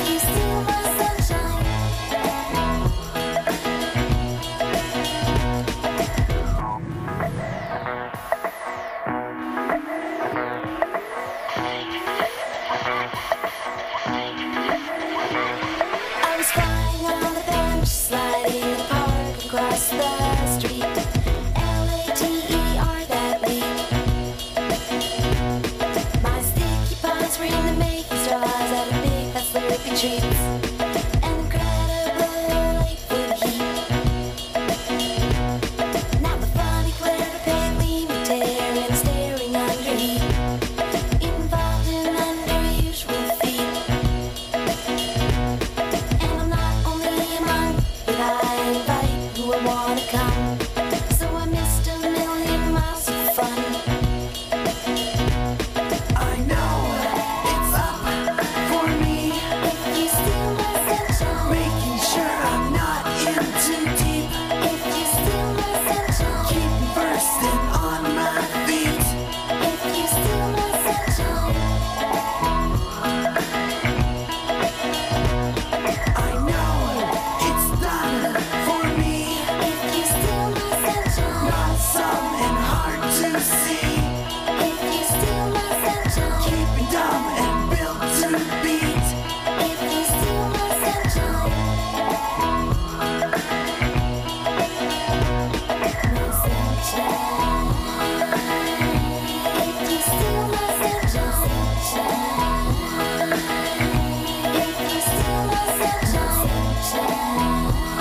you steal my sunshine. I was flying on the bench, sliding apart across the street. Later, that leap. My sticky paws were in the making straws out of big fat slurpy treats. An incredible 8-foot heat. Now the funny glare of palely me tearing, staring under heat. Involved in unusual feet. And I'm not only among, but I invite who I wanna come. So I missed a million miles of fun. I know it's up for me. If you steal my sunshine, Making sure I'm not in too deep. if you steal my sunshine, Keep me bursting on my feet. if you steal my sunshine, I know it's done for me. if you steal my sunshine, Not some and hard to see. if you steal my sunshine, Keep me dumb and built to beat. if you steal my sunshine, my sunshine, if you steal my sunshine, if you steal my sunshine,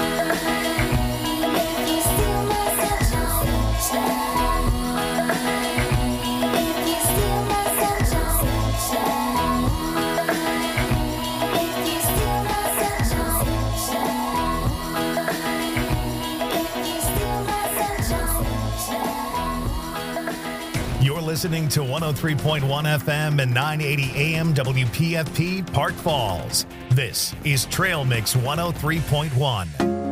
if you steal my sunshine, if you steal my sunshine, if you steal my sunshine. You're listening to 103.1 FM and 980 AM WPFP Park Falls. This is Trail Mix 103.1.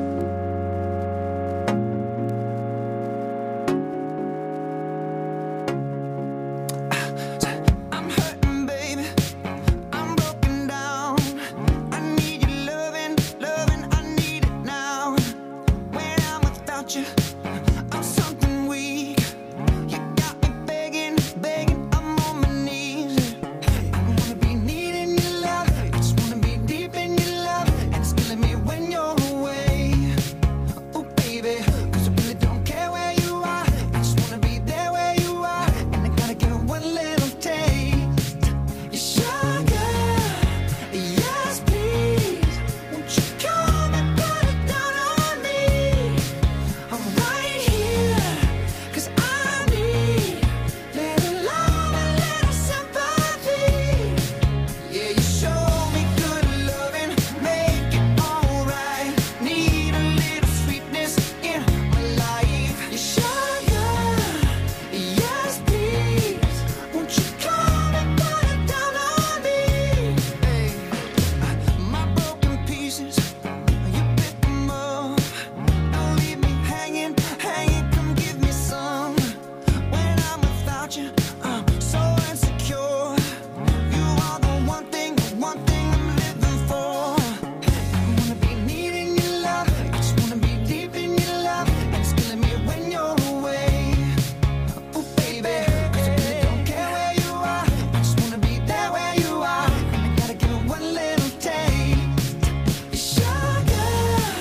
I'm hurting, baby. I'm broken down. I need your loving, I need it now. When I'm without you, I'm something weak. You got me begging, I'm on my knees. I wanna be needing your love. I just wanna be deep in your love. And it's killing me when you're away. Oh, baby, 'cause I really don't care where you are. I just wanna be there where you are. And I gotta get one little taste. Your sugar, yes please. Won't you come and put it down on me? I'm right here, 'cause I need little love and little sympathy. Yeah, you show me good loving, make it alright. Need a little sweetness in my life. Your sugar, yes please. Won't you come and put it down on me? Hey, my broken pieces, you pick them up. Don't leave me hanging, come give me some. When I'm without you, I'm so insecure. You are the one thing I'm living for. I wanna be needing your love, I just wanna be deep in your love. And it's killing me when you're away. Oh baby, 'cause I really don't care where you are. I just wanna be there where you are. And I gotta give it one little taste. Your sugar,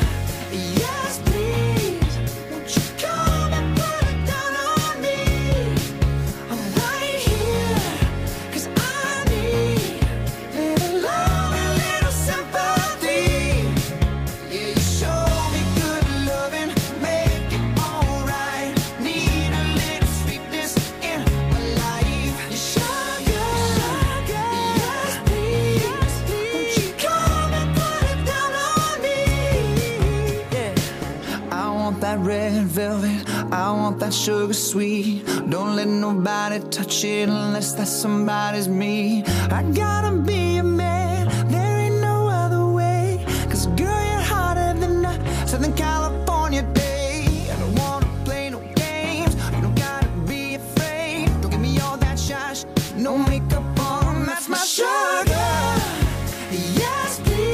yes please. Won't you come and put it down on me? I'm right here, 'cause I need little love and little sympathy. Yeah, you show me good loving, make it alright. Need a little sweetness in my life. Your sugar, yes please. Won't you come and put it down on me? Yeah. I want that red velvet, I want that sugar sweet. Don't let nobody touch it unless that somebody's me. I gotta be a man, there ain't no other way. 'Cause girl, you're hotter than a Southern California day. I don't wanna play no games, you don't gotta be afraid. Don't give me all that shy no makeup on, that's my sugar. Yes, please.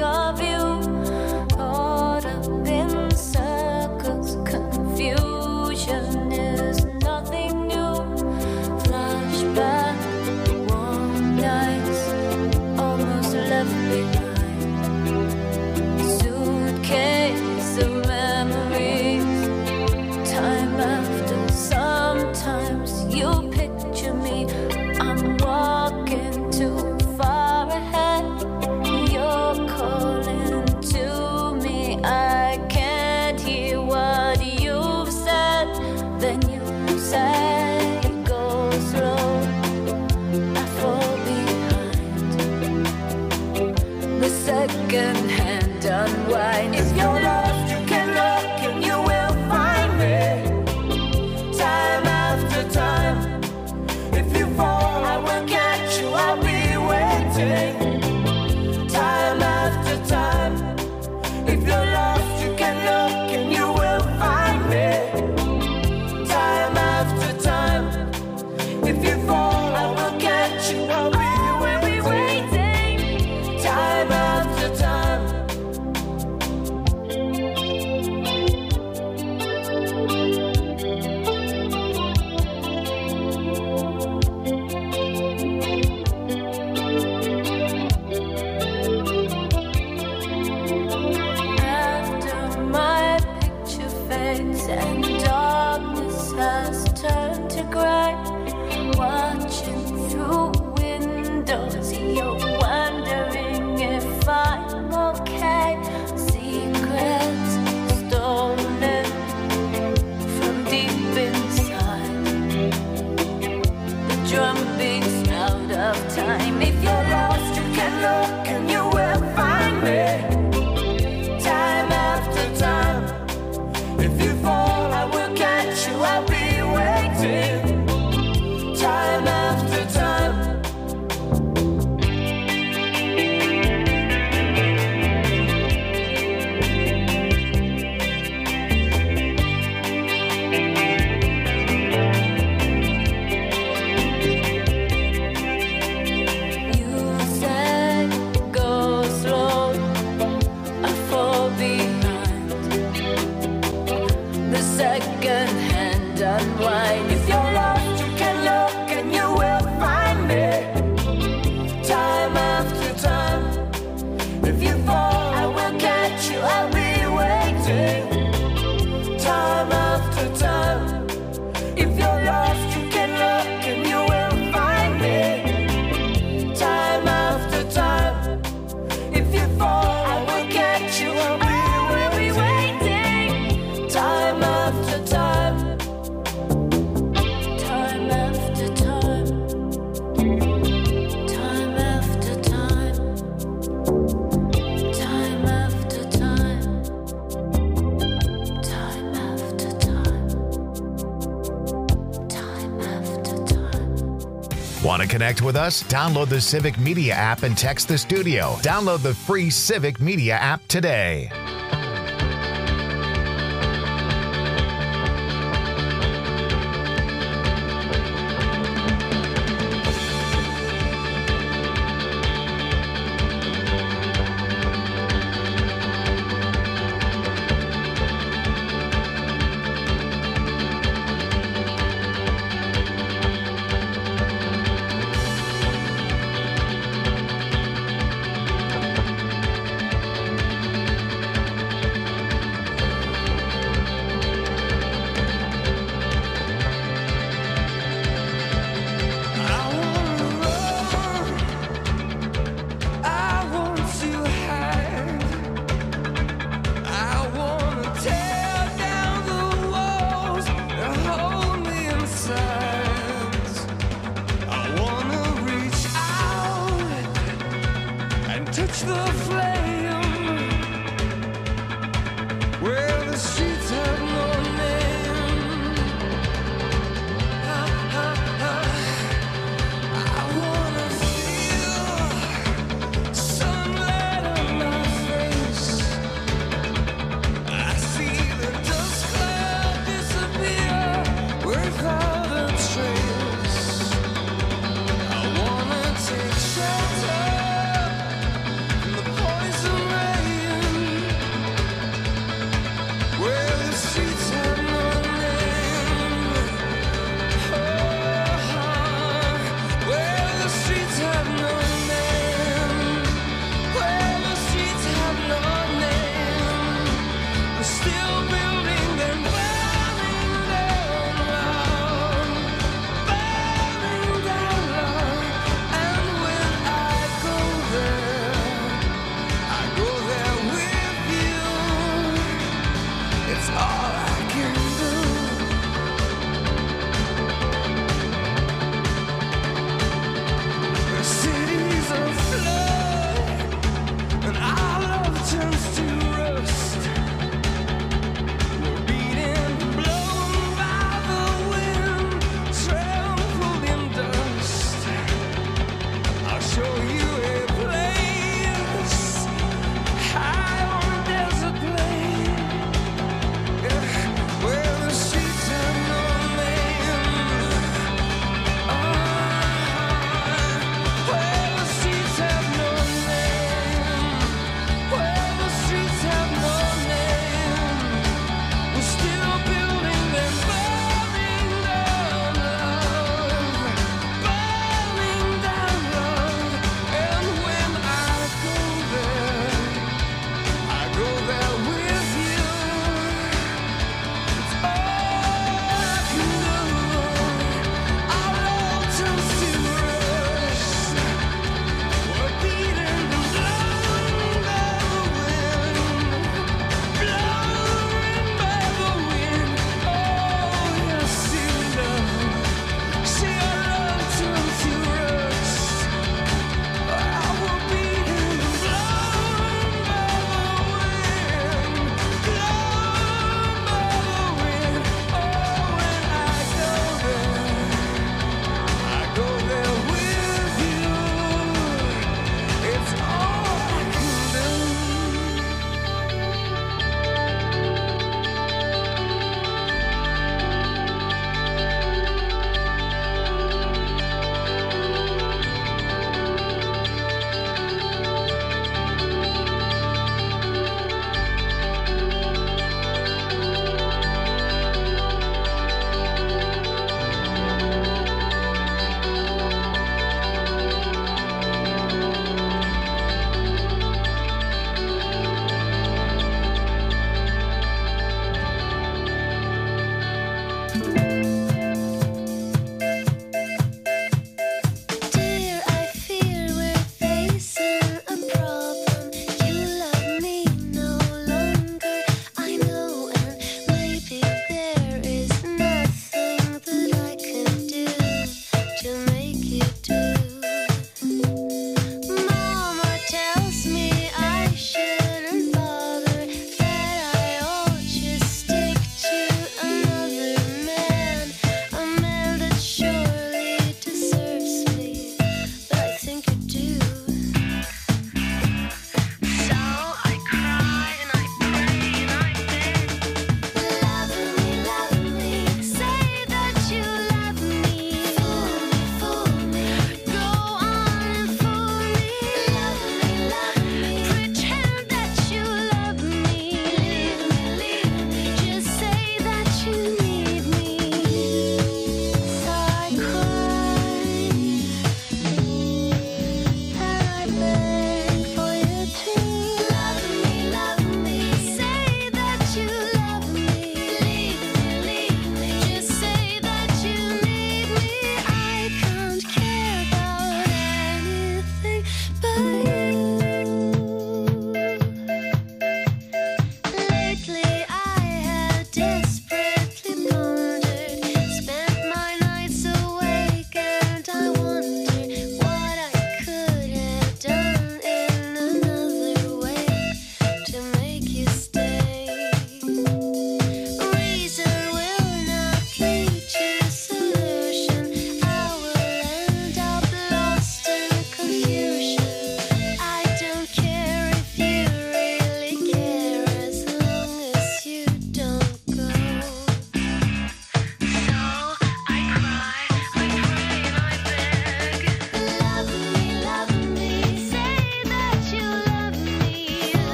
of you. Caught up in circles, confusion is nothing new. Flashback, warm nights, almost left behind. Suitcase of memories, time after. Sometimes you picture me, I'm walking too far ahead. You're calling to me, I can't hear what you've said. Then you say, go slow, I fall behind. The second hand unwind. If you're lost, you can look and you will find me. Time after time. If you fall, I will catch you, I'll be waiting. Time after time. If you're lost, you can look and you will find me. Time after time. If you fall, I will catch you, I'll be waiting. Time after time. After my picture fades and darkness has turned to gray, watching through windows, you're wondering if I'm okay. Secrets stolen from deep inside. The drum beats out of time. If you're lost, you can look and you will find me. Time after time. If you fall, I will catch you, I'll be waiting. Time after time. You say, go slow, I fall behind. The second hand unwind. If you're lost, you can look and you will find me. Time after time. If you fall, I will catch you, I'll be waiting. Time after time. If you're lost, you can look and you will find me. Time after time. If you fall, I will catch you, I'll be waiting. Time after time. Time after time. Time after time. Time after time. Time after time. Time after time. Want to connect with us? Download the Civic Media app and text the studio. Download the free Civic Media app today.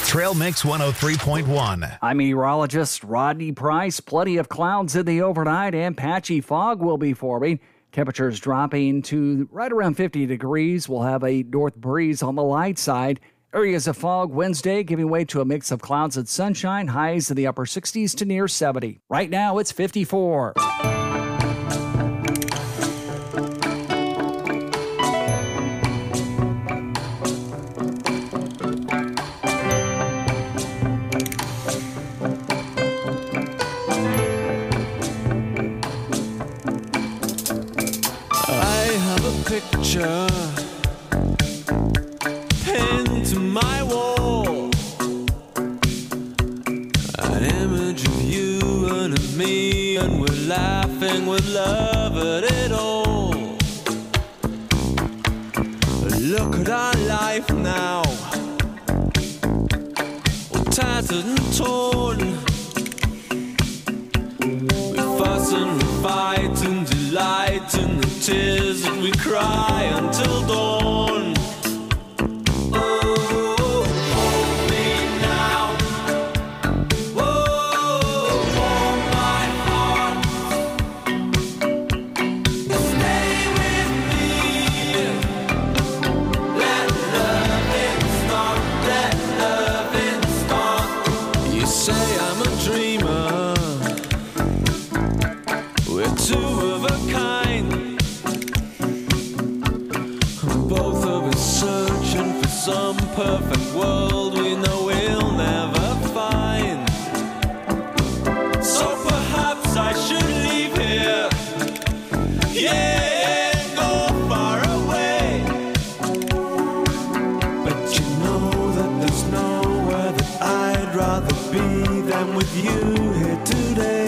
Trail Mix 103.1. I'm meteorologist Rodney Price. Plenty of clouds in the overnight and patchy fog will be forming. Temperatures dropping to right around 50 degrees. We'll have a north breeze on the light side. Areas of fog Wednesday giving way to a mix of clouds and sunshine. Highs in the upper 60s to near 70. Right now it's 54. Picture pinned to my wall, an image of you and of me, and we're laughing with love at it all. Look at our life now, all tattered and torn. We fuss and we fight and delight in the tears that we cry until dawn. Oh, hold me now. Oh, warm my heart. Stay with me. Let loving start. Let loving start. You say I'm a dreamer. We're two of a kind. Both of us searching for some perfect world we know we'll never find. So perhaps I should leave here, yeah, and go far away. But you know that there's nowhere that I'd rather be than with you here today.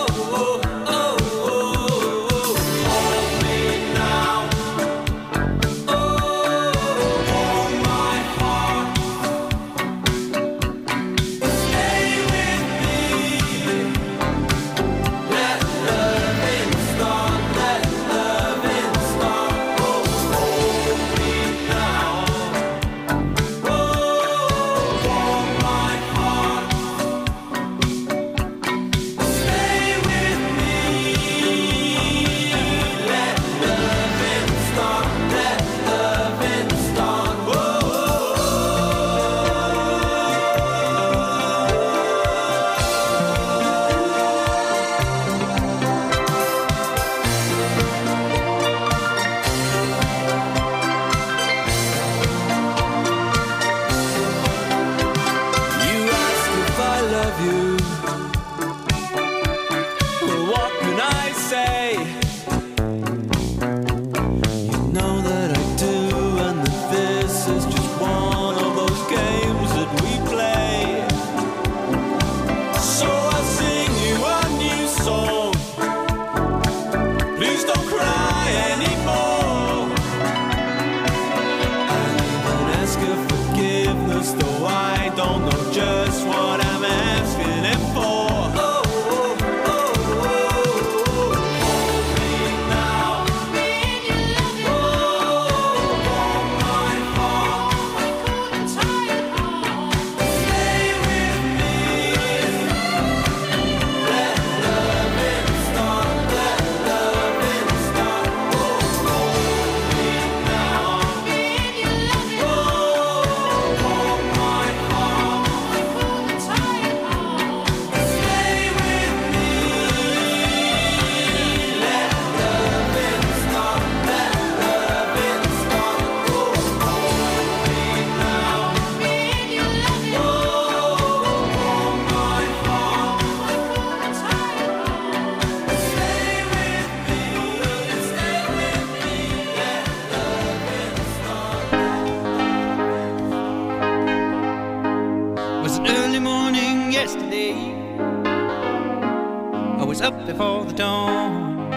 Up before the dawn,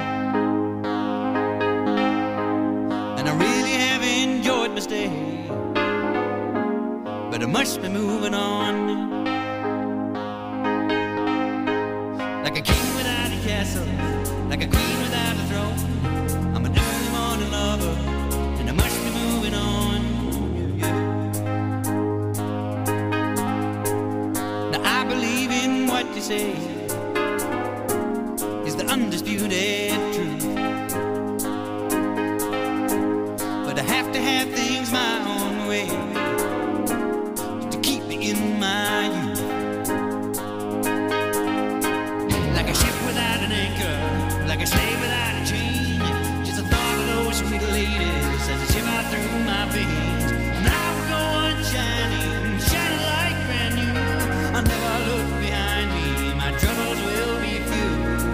and I really have enjoyed my stay, but I must be moving on. Like a king without a castle, like a queen without a throne, I'm an early morning lover, and I must be moving on. Yeah, yeah. say is the undisputed truth. But I have to have things my own way to keep me in my youth. Like a ship without an anchor, like a slave without a chain. Just the thought of those sweet ladies as they shiver through my veins. And I will go on shining, shining like brand new. I'll never look behind me, my troubles will be few.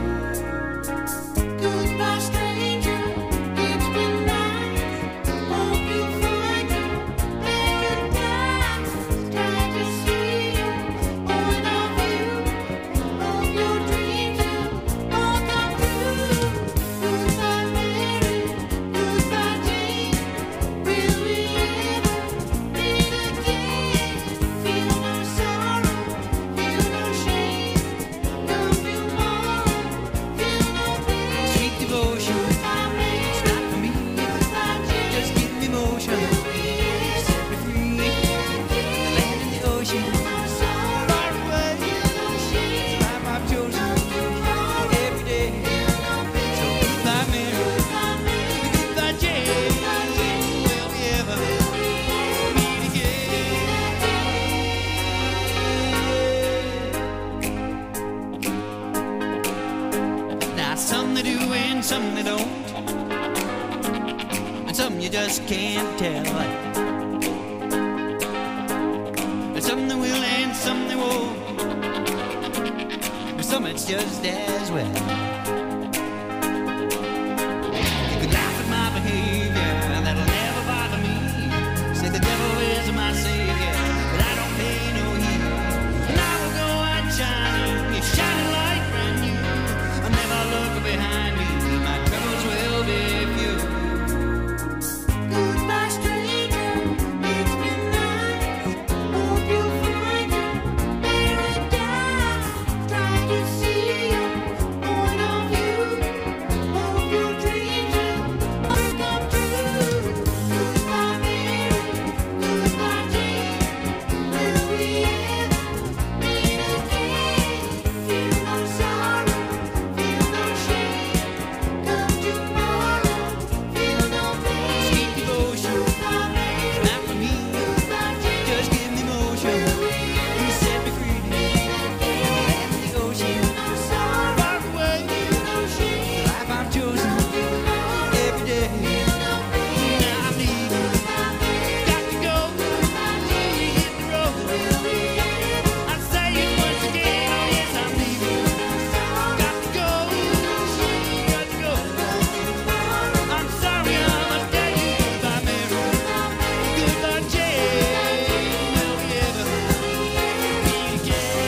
Goodbye, stranger. It's been nice. Hope you find your paradise. Glad to see you. Point of view. Hope your dreams will all come true. Goodbye, Mary. Goodbye, Jane. Will we ever meet again? Feel no sorrow. Feel no shame. Come tomorrow. Feel no pain. Sweet devotion, Goodbye, Mary. it's not for me. Goodbye, Jane. Just give me motion, set me free. The land and the ocean, far away. Life I've chosen every day. So goodbye, Mary. Goodbye, Jane. Will we ever meet again? Now some they do and some they don't, and some you just can't tell. And some they will and some they won't, but some it's just as well. You could laugh at my behavior, that'll never bother me. Say the devil is my savior, but I don't pay no heed. And I will go out shining, shining like brand new. I'll never look behind me, my troubles will be few. Goodbye, stranger. It's been nice. Hope you find your paradise. Try to see your point of view. Hope your dreams will all come true. Goodbye, Mary. Goodbye, Jane. Will we ever meet again? Feel no sorrow. Feel no shame. Come tomorrow. Feel no pain. Sweet devotion, Goodbye, Mary. not for me. Goodbye, Jane. Just give me motion, you set me free. The land and the ocean, far away. The life I've chosen every day. Now I'm leaving, got to go. Hit the road. I say it once again, oh yes I'm leaving. Got to go, got to go. I'm sorry I must tell you goodbye, Mary. Goodbye, Jane. Will we ever meet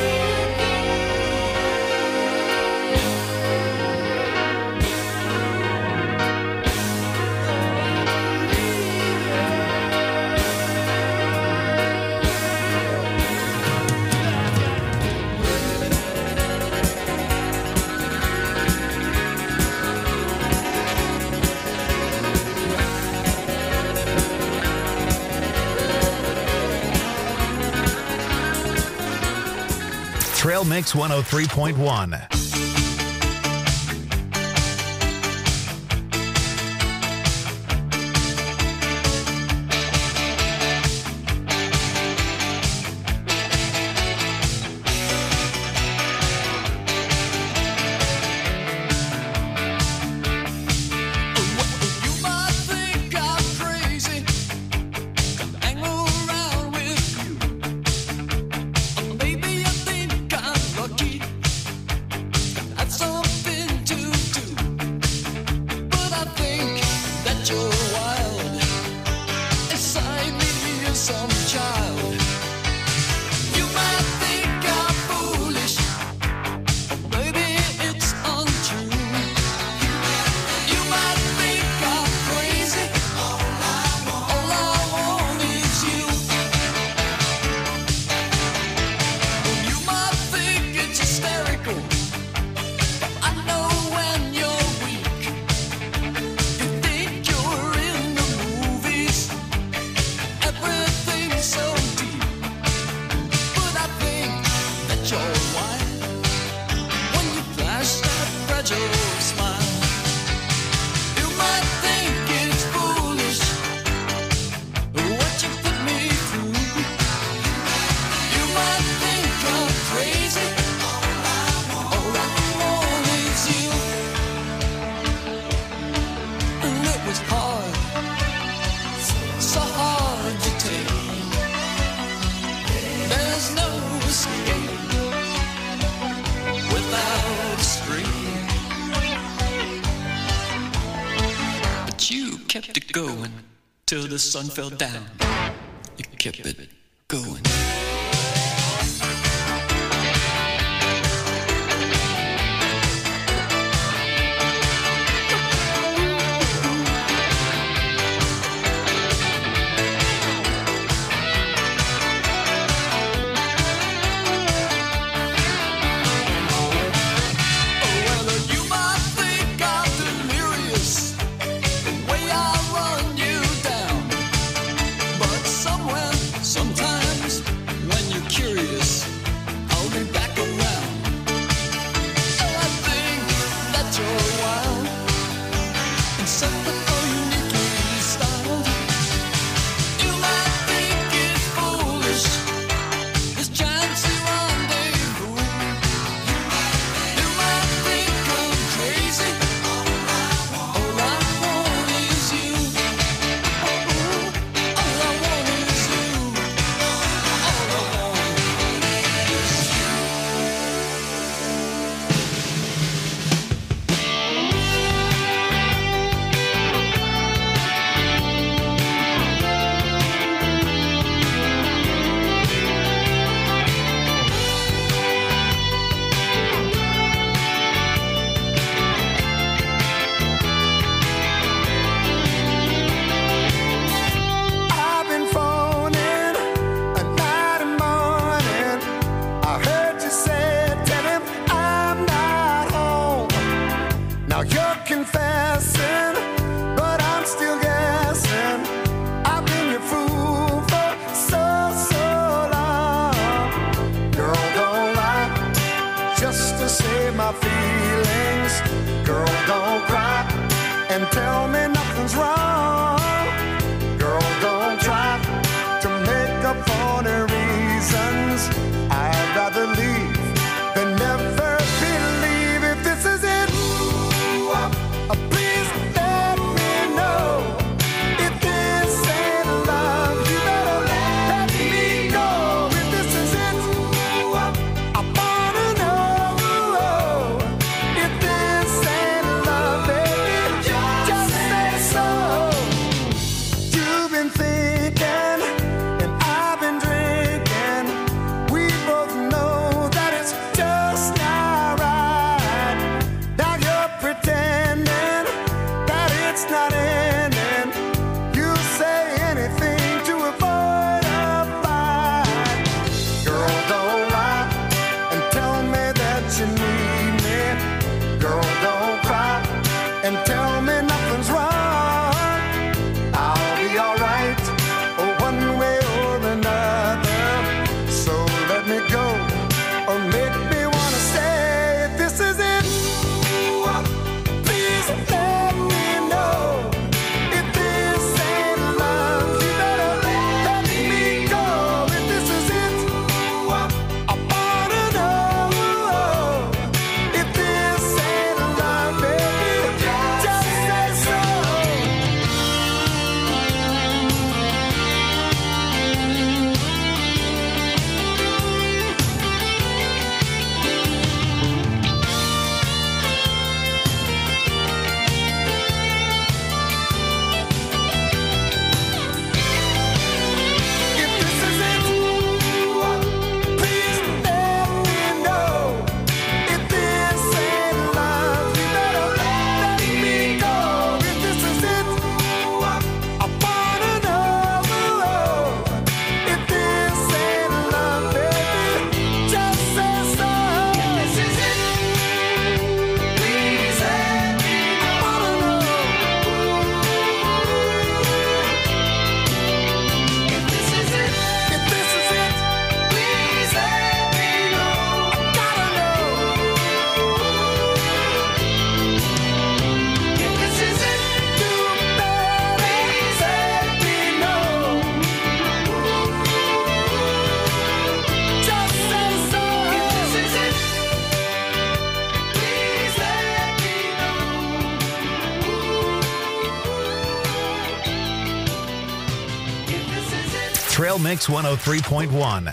Trail Mix 103.1. You might think I'm crazy, hang around with you. Maybe you think I'm lucky, that's something to do. But I think that you're wild, inside me is some child. You might think I'm foolish, or maybe it's untrue. You might think I'm crazy. All I want is you. You might think it's hysterical. I know when you're weak. You think you're in the movies. Everything's so deep. till the sun fell down. You kept it going. Sometimes when you're curious, I'll be back around. Oh, I think that you're wild and something for uniquely styled. You might think it's foolish, this chance to rendezvous. You might think I'm crazy. All I want is you. All I want is you. I've been phoning a night and morning. I heard you say, tell him I'm not home. Now you're confessing, but I'm still guessing. I've been your fool for so long. Girl, don't lie, just to save my feelings. Girl, don't cry and tell me nothing's wrong. Girl, don't try to make up for the reasons. I'd rather leave than never believe. If this is it, please let me know. If this ain't love, you better let me go. If this is it, I wanna know. If this ain't love, baby, just say so. You've been thinking, and I've been drinking. We both know that it's just not right. Now you're pretending that it's not ending. You say anything to avoid a fight. Girl, don't lie and tell me that you need me. Girl, don't cry and tell me nothing's wrong. I'll be alright, one way or another. So let me go, or make me wanna stay. If this is it, please let me know. If this ain't love, you better let me go. If this is it, I wanna know. If this ain't love, baby, just say so. If this is it, please let me know. If this ain't love, you better let me go. If this is it, I wanna know. If this ain't love, baby, just say so. If this is it, please let me know. I wanna know. If this is it, please let me know. I gotta know. If this is it, you better please let me know. Just say so. If this is it, please let me know. If this is it. Trail Mix 103.1.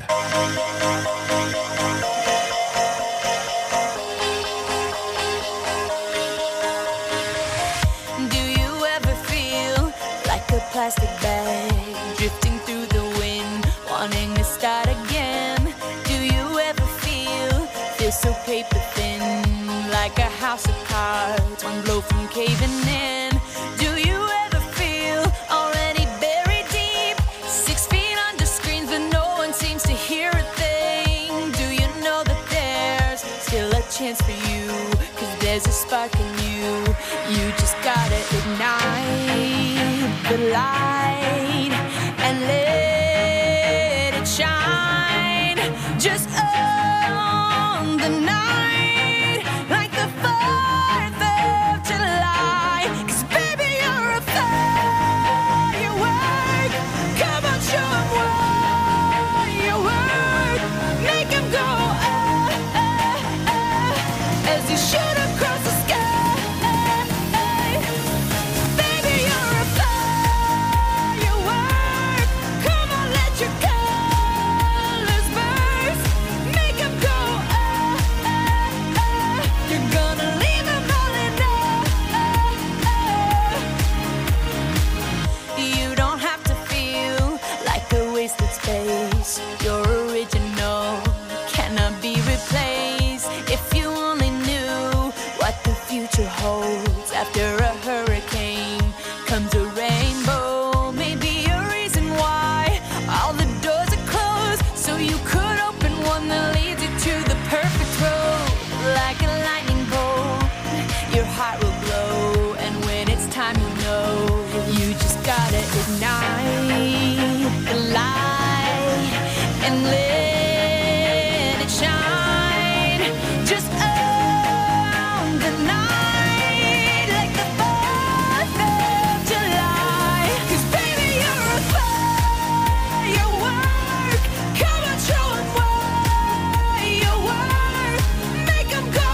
Do you ever feel like a plastic bag? head, drifting through the wind, wanting to start again. Do you ever feel so paper thin, like a house of cards, one blow from caving in? Do you ever feel already buried deep, 6 feet under screens, but no one seems to hear a thing? Do you know that there's still a chance for you, 'cause there's a spark in you. You just gotta ignite the light and let it shine. Just on the night, like the 4th of July. 'Cause baby, you're a firework. Come on, show 'em what you work. Make 'em go, as you shoot across the sky. Baby, you're a firework. Come on, let your colors burst. Make 'em go, you're gonna leave 'em all in You don't have to feel like a wasted space. You're original, cannot be replaced. If you only knew what the future holds. After a hurricane comes a rainbow. Maybe a reason why all the doors are closed, so you could open one that leads you to the perfect road. Like a lightning bolt, your heart will glow, and when it's time, you know you just gotta ignite the light and let it shine. Just on the night, like the 4th of July. 'Cause baby, you're a firework. Come on, show 'em what you work. Make 'em go,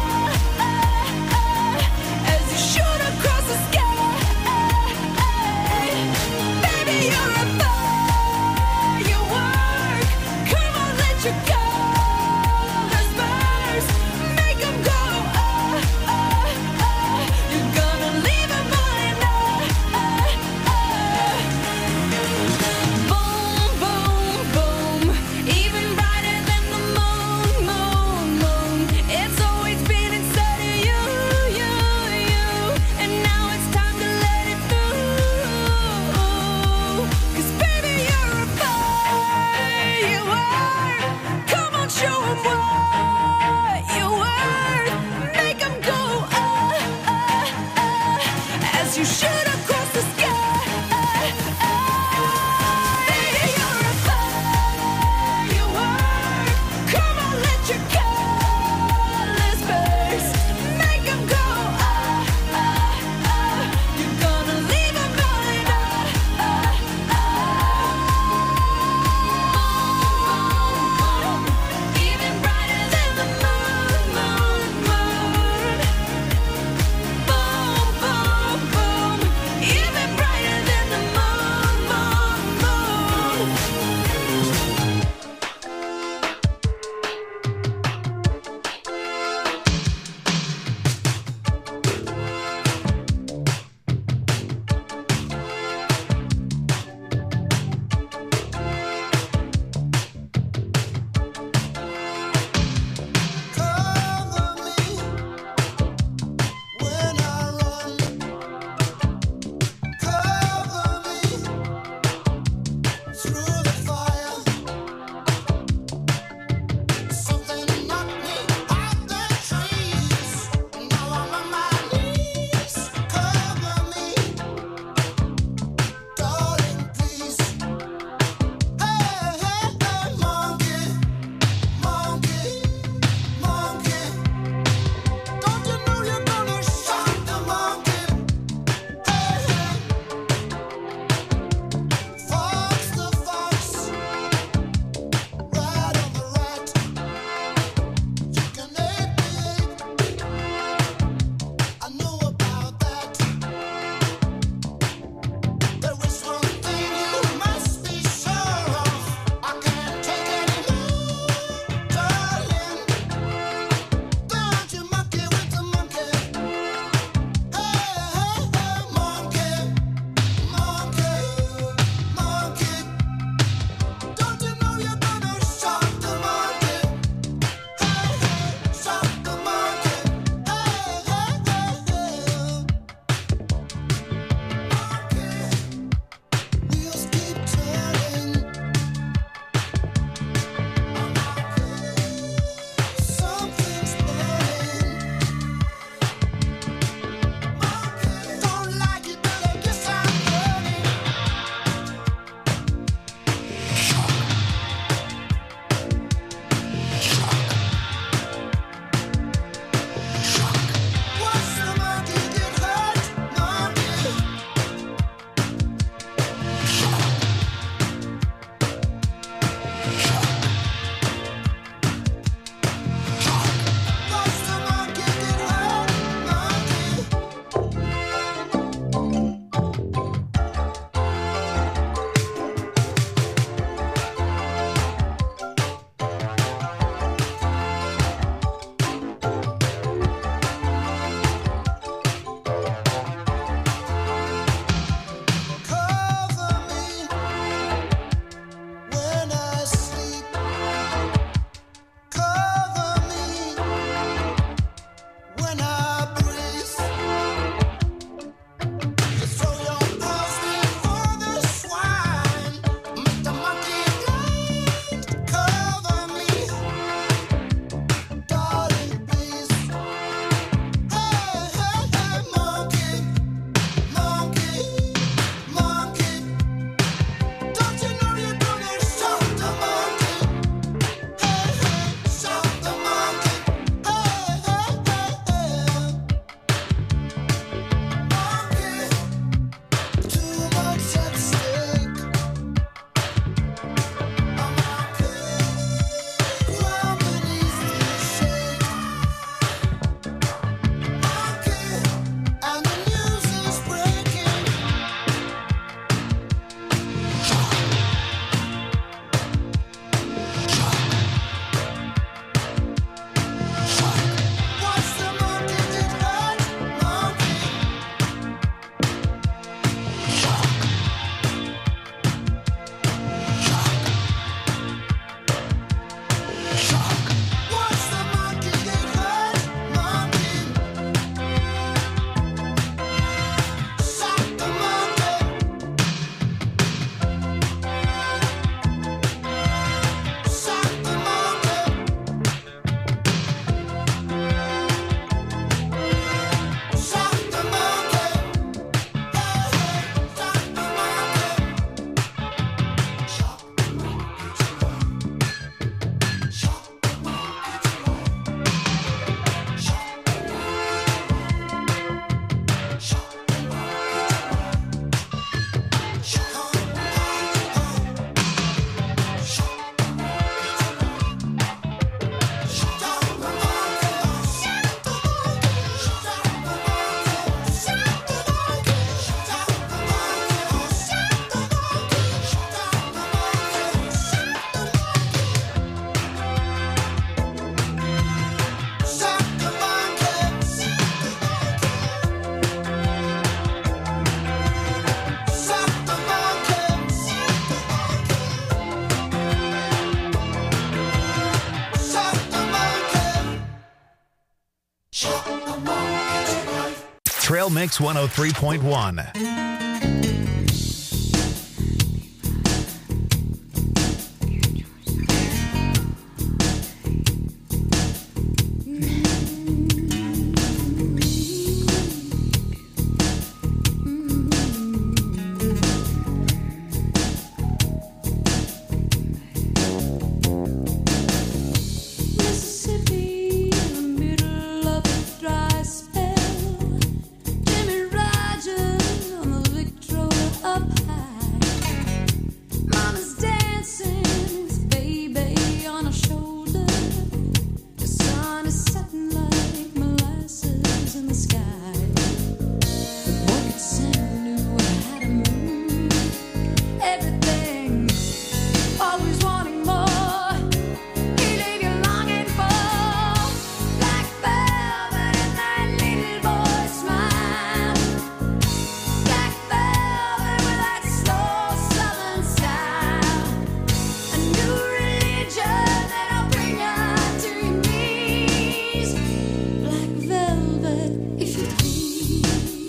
as you shoot across the sky. Baby, you're a firework. Trail Mix 103.1. Mississippi, in the middle of a dry spell. Jimmy Rogers on the Victrola up high. Mama's dancing with baby on her shoulder. The sun is setting like molasses in the sky. The boy Santa knew how to move everything, always wanting more. He leave you longing for black velvet and that little boy smile. Black velvet with that slow southern style. A new religion that'll bring you to your knees. Black velvet, if you please.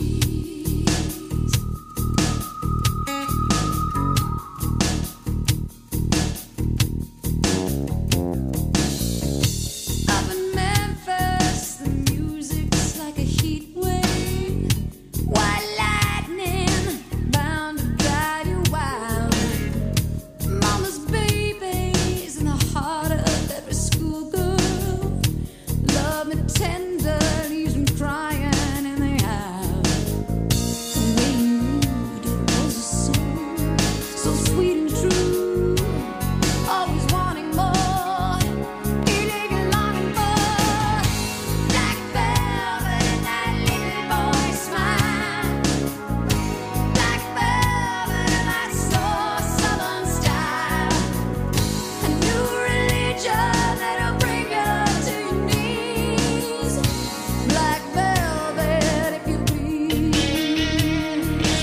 Up in Memphis, the music's like a heat wave. White lightning bound to drive you wild. Mama's babies in the heart of every schoolgirl. Love me tender, leaves them crying in the aisle. The way you moved, it was a song, so sweet and true. Always wanting more. He leave you longing for black velvet and that little boy smile. Black velvet and that slow southern style. A new religion that'll bring you to your knees. Black velvet, if you please.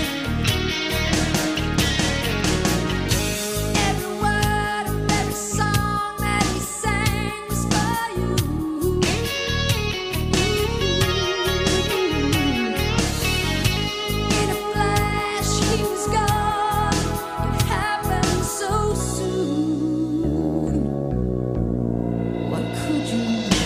Every word of every song that he sang was for you. In a flash, he was gone. It happened so soon. What could you do?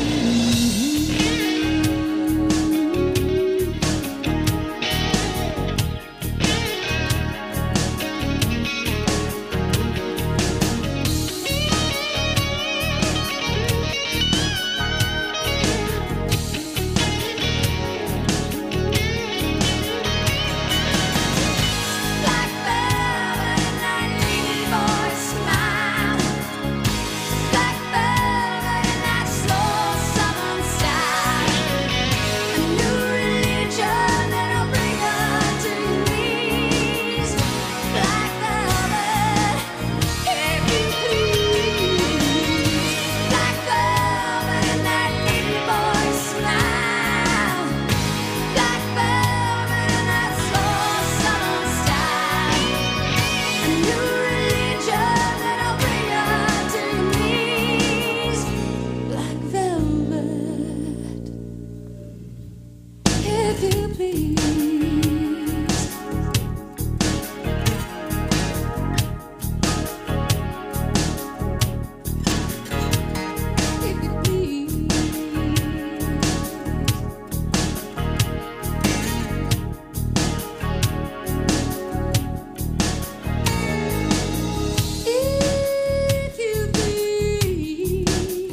Black velvet and that little boy smile. Black velvet and that slow southern style. A new religion that'll bring you to your knees. Black velvet, if you please. Black velvet and that little boy smile. Black velvet and that slow southern style. A new religion that'll bring you to your knees. Black velvet, if you please. If you please. If you please.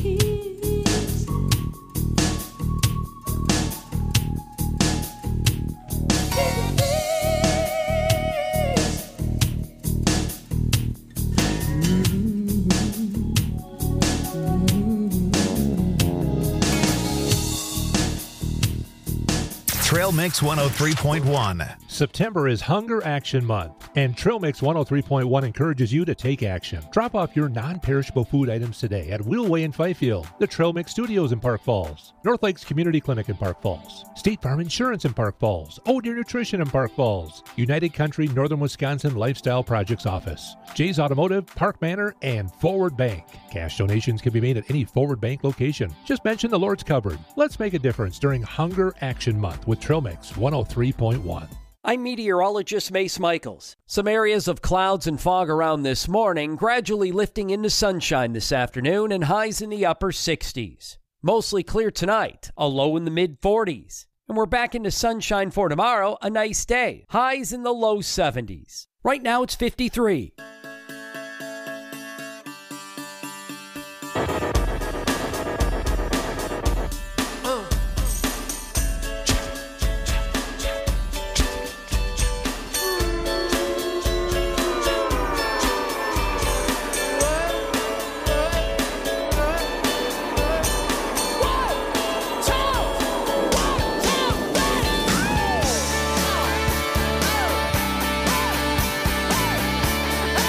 Trail Mix 103.1. September is Hunger Action Month, and Trail Mix 103.1 encourages you to take action. Drop off your non-perishable food items today at Wheelway in Fifield, the Trail Mix Studios in Park Falls, North Lakes Community Clinic in Park Falls, State Farm Insurance in Park Falls, Oh Deer Nutrition in Park Falls, United Country Northern Wisconsin Lifestyle Projects Office, Jay's Automotive, Park Manor, and Forward Bank. Cash donations can be made at any Forward Bank location. Just mention the Lord's Cupboard. Let's make a difference during Hunger Action Month with Trail Trail Mix 103.1. I'm meteorologist Mace Michaels. Some areas of clouds and fog around this morning, gradually lifting into sunshine this afternoon and highs in the upper 60s. Mostly clear tonight, a low in the mid-40s. And we're back into sunshine for tomorrow, a nice day. Highs in the low 70s. Right now it's 53. Hey!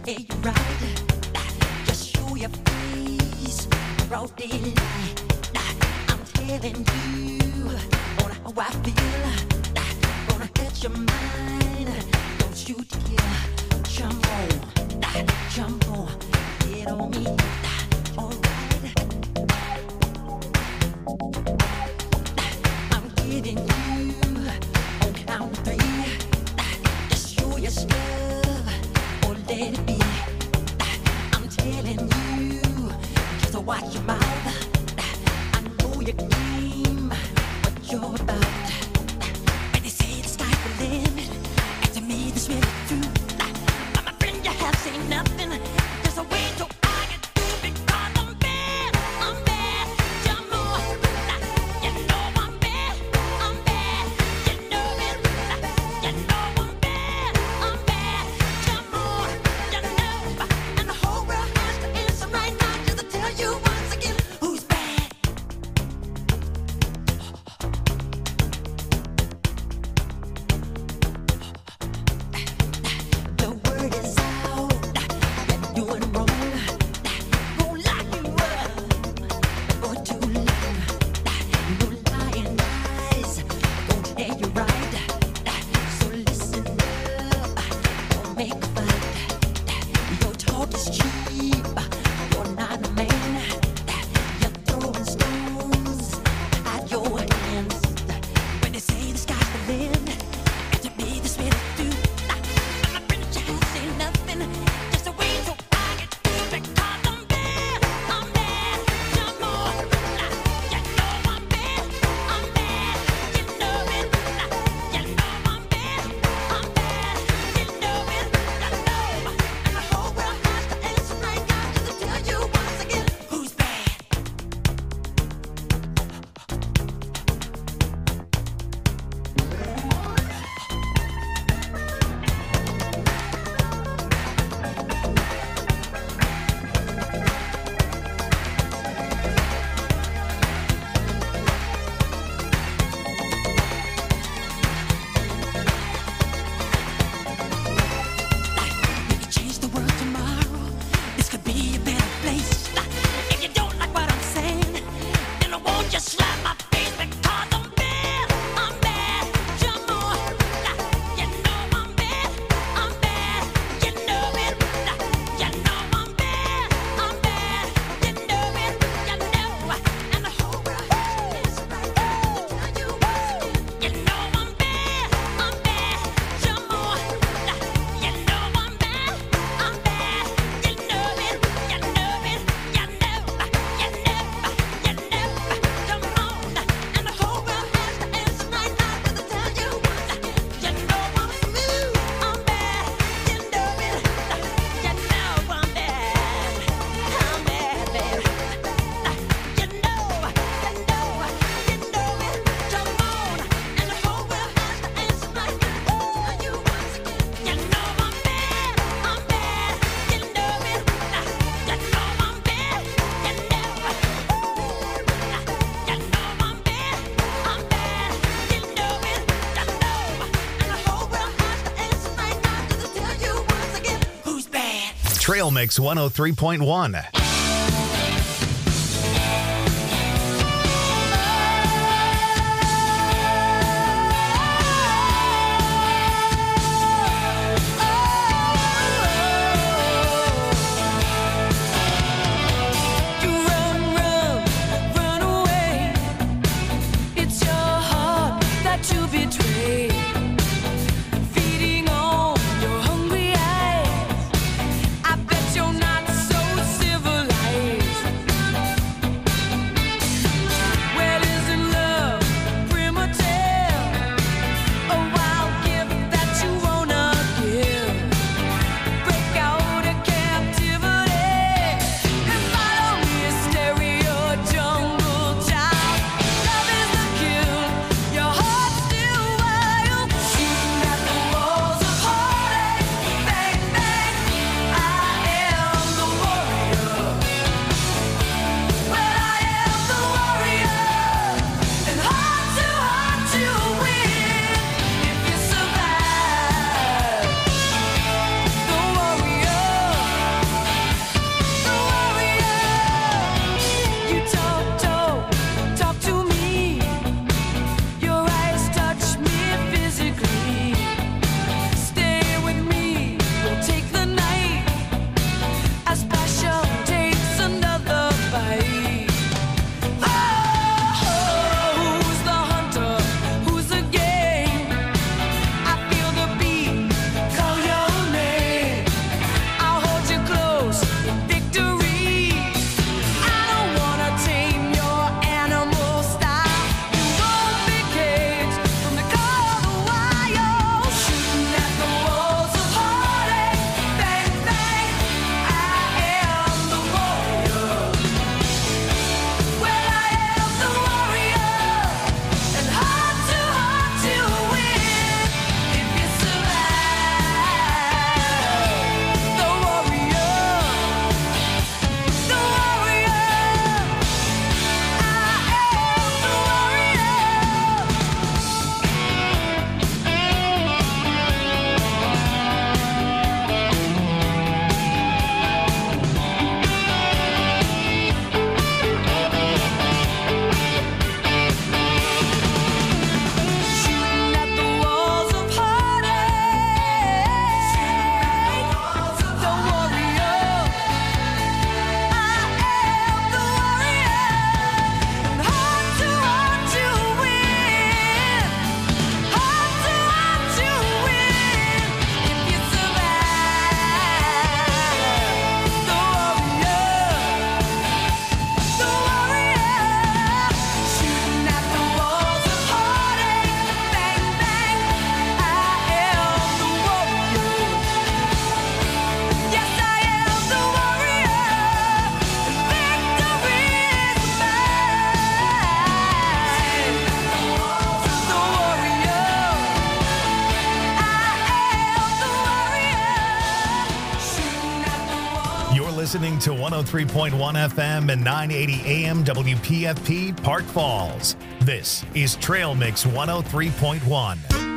get you right. Just show your face, broad daylight. I'm telling you on how I feel. Gonna catch your mind. Don't you dare jump on, get on me. Alright, I'm getting you on count of 3. Just show your stuff or let it be. I'm telling you, just watch your mouth. I know your game, what you're about. When they say the sky's the limit, and to me this really true. But my friend, you have seen nothing. There's a way to argue because I'm bad. Jump on, you know I'm bad. You know it. You know I'm bad. Jump on, you know. And the whole world has to answer right now just to tell you once again who's bad. The word is out, you're doing wrong. Won't lock you up for too long. No lying eyes, gonna tell you right. So listen up, don't make a fight. Your talk is cheap, you're not a man. You're throwing stones at your hands. When they say the sky's the limit, and to me this really do. My friend, you have seen nothing. Just a way to argue because I'm bad. Jump on, you know I'm bad. You know it. You know I'm bad. You know it. You know. And the whole world has to answer right now just to tell you once again who's bad. We could change the world tomorrow. This could be a better place. If you don't like what I'm saying, then I won't just slap my face because I'm bad. Jump on, you know I'm bad. You know it. You know I'm bad. You know it. You know. And the whole world has to answer right now to tell you once again. You know I'm bad. Jump on, you know I'm bad. You know it. You know it. You know. You know. Come on, and the whole world has to answer right now just to tell you once again. You know I'm smooth. I'm bad. You know it. You know I'm bad. Baby. You know. You know it. Come on, and the whole world has to answer right now to tell you once again. You know I'm bad. You know it. You know I'm bad. You know. You know I'm bad. You know it. You know. And the whole world has to answer right now just to tell you once again who's bad. Trail Mix 103.1. You run away. It's your heart that you betray. Feeding on your hungry eyes. I bet you're not so civil listening to 103.1 FM and 980 AM WPFP Park Falls. This is Trail Mix 103.1.